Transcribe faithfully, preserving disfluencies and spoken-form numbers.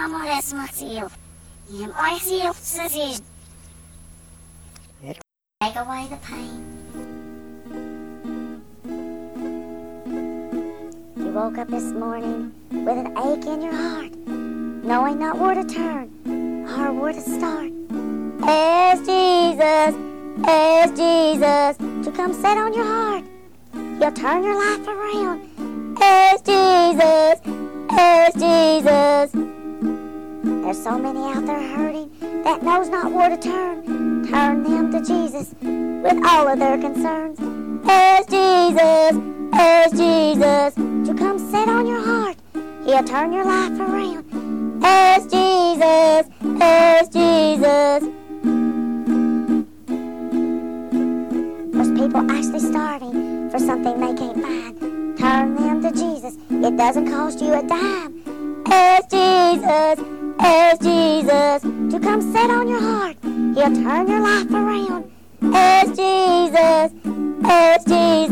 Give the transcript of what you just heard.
amores Matil. Him I see says take away the pain. You woke up this morning with an ache in your heart, knowing not where to turn or where to start. Ask Jesus, ask Jesus to come set on your heart. He'll turn your life around. Ask Jesus, ask Jesus. There's so many out there hurting that knows not where to turn. Turn them to Jesus with all of their concerns. Ask Jesus, ask Jesus to come sit on your heart. He'll turn your life around. Ask Jesus, ask Jesus. There's people actually starving for something they can't find. Turn them to Jesus. It doesn't cost you a dime. Ask Jesus, ask Jesus to come sit on your heart. He'll turn your life around. Ask Jesus, ask Jesus.